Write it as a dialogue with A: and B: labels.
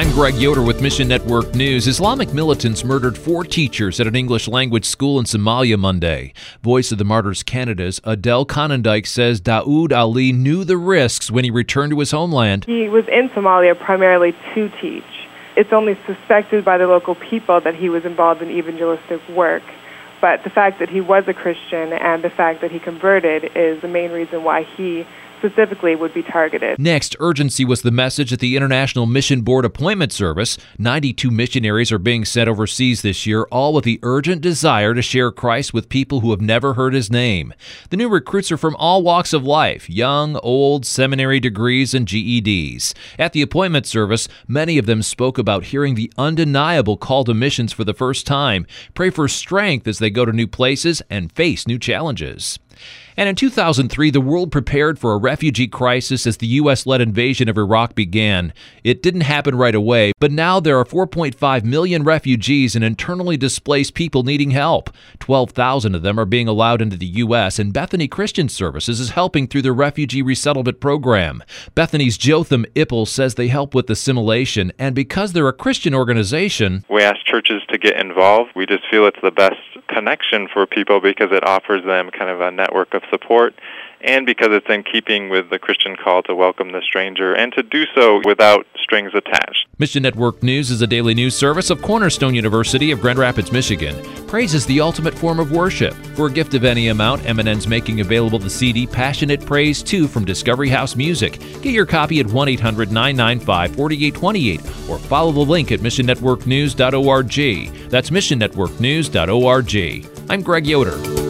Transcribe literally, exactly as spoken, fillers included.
A: I'm Greg Yoder with Mission Network News. Islamic militants murdered four teachers at an English language school in Somalia Monday. Voice of the Martyrs Canada's Adele Conondike says Daoud Ali knew the risks when he returned to his homeland.
B: He was in Somalia primarily to teach. It's only suspected by the local people that he was involved in evangelistic work. But the fact that he was a Christian and the fact that he converted is the main reason why he specifically would be targeted.
A: Next, urgency was the message at the International Mission Board Appointment Service. ninety-two missionaries are being sent overseas this year, all with the urgent desire to share Christ with people who have never heard his name. The new recruits are from all walks of life, young, old, seminary degrees, and G E Ds. At the appointment service, many of them spoke about hearing the undeniable call to missions for the first time. Pray for strength as they go to new places and face new challenges. And in two thousand three, the world prepared for a refugee crisis as the U S-led invasion of Iraq began. It didn't happen right away, but now there are four point five million refugees and internally displaced people needing help. twelve thousand of them are being allowed into the U S, and Bethany Christian Services is helping through the Refugee Resettlement Program. Bethany's Jotham Ippel says they help with assimilation, and because they're a Christian organization,
C: we ask churches to get involved. We just feel it's the best connection for people because it offers them kind of a network of support, and because it's in keeping with the Christian call to welcome the stranger and to do so without strings attached.
A: Mission Network News is a daily news service of Cornerstone University of Grand Rapids, Michigan. Praise is the ultimate form of worship. For a gift of any amount, M and N's making available the C D Passionate Praise two from Discovery House Music. Get your copy at one eight hundred nine nine five four eight two eight or follow the link at mission network news dot org. That's mission network news dot org. I'm Greg Yoder.